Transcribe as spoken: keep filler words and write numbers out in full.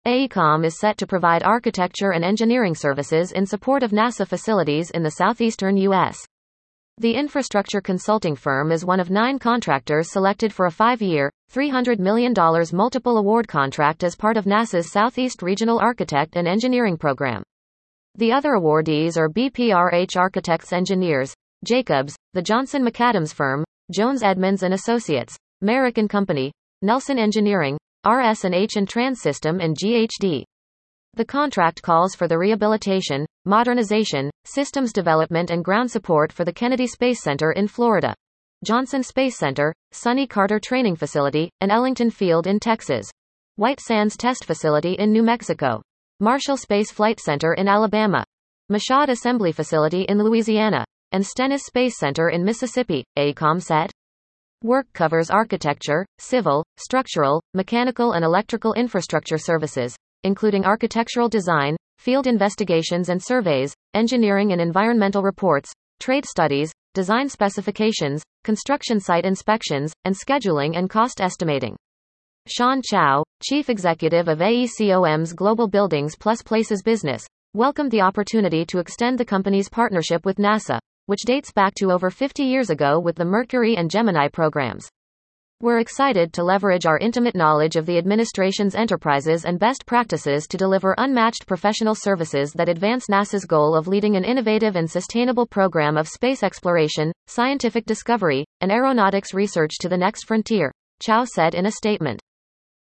AECOM is set to provide architecture and engineering services in support of NASA facilities in the southeastern U S. The infrastructure consulting firm is one of nine contractors selected for a five-year, three hundred million dollars multiple award contract as part of NASA's Southeast Regional Architect and Engineering Program. The other awardees are B P R H Architects Engineers, Jacobs, the Johnson McAdams firm, Jones Edmonds and Associates, Merrick and Company, Nelson Engineering, R S and H and Transsystem and G H D. The contract calls for the rehabilitation, modernization, systems development and ground support for the Kennedy Space Center in Florida, Johnson Space Center, Sonny Carter Training Facility, and Ellington Field in Texas, White Sands Test Facility in New Mexico, Marshall Space Flight Center in Alabama, Michoud Assembly Facility in Louisiana, and Stennis Space Center in Mississippi. AECOM said. Work covers architecture, civil, structural, mechanical and electrical infrastructure services, including architectural design, field investigations and surveys, engineering and environmental reports, trade studies, design specifications, construction site inspections, and scheduling and cost estimating. Sean Chow, Chief Executive of AECOM's Global Buildings Plus Places business, welcomed the opportunity to extend the company's partnership with NASA, which dates back to over fifty years ago with the Mercury and Gemini programs. We're excited to leverage our intimate knowledge of the administration's enterprises and best practices to deliver unmatched professional services that advance NASA's goal of leading an innovative and sustainable program of space exploration, scientific discovery, and aeronautics research to the next frontier, Chow said in a statement.